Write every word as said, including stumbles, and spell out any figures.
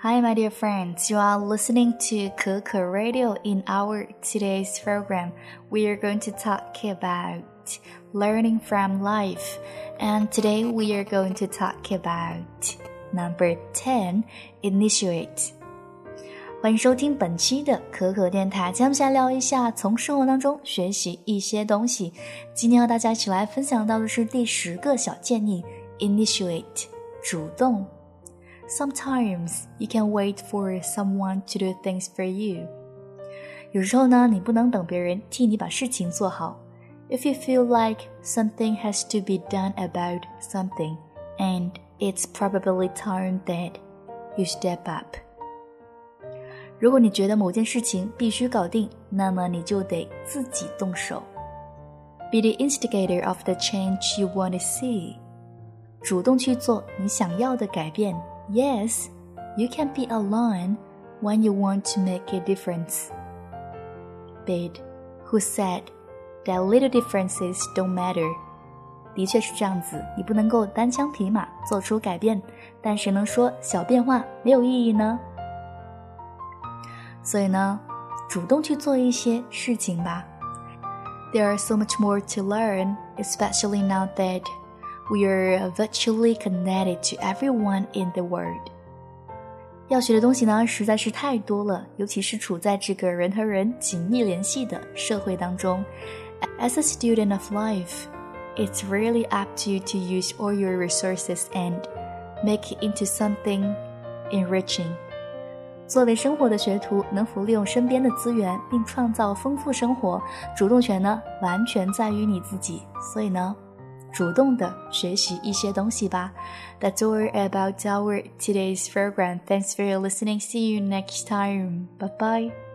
Hi, my dear friends. You are listening to Keke Radio. In our today's program, we are going to talk about learning from life. And today we are going to talk about number ten, initiate. 欢迎收听本期的可可电台，今天我们先来聊一下从生活当中学习一些东西。今天和大家一起来分享到的是第十个小建议 initiate 主动。Sometimes you can wait for someone to do things for you. 有时候呢，你不能等别人替你把事情做好。If you feel like something has to be done about something, and it's probably time that you step up. 如果你觉得某件事情必须搞定，那么你就得自己动手。Be the instigator of the change you want to see. 主动去做你想要的改变。Yes, you can be alone when you want to make a difference. Bede, who said that little differences don't matter. 的确是这样子，你不能够单枪匹马做出改变，但谁能说小变化没有意义呢？所以呢，主动去做一些事情吧。There is so much more to learn, especially now that we are virtually connected to everyone in the world. 要学的东西呢，实在是太多了，尤其是处在这个人和人紧密联系的社会当中。As a student of life, it's really up to you to use all your resources and make it into something enriching. 作为生活的学徒，能否利用身边的资源并创造丰富生活，主动权呢，完全在于你自己。所以呢，主动的学习一些东西吧。That's all about our today's program. Thanks for listening. See you next time. Bye bye.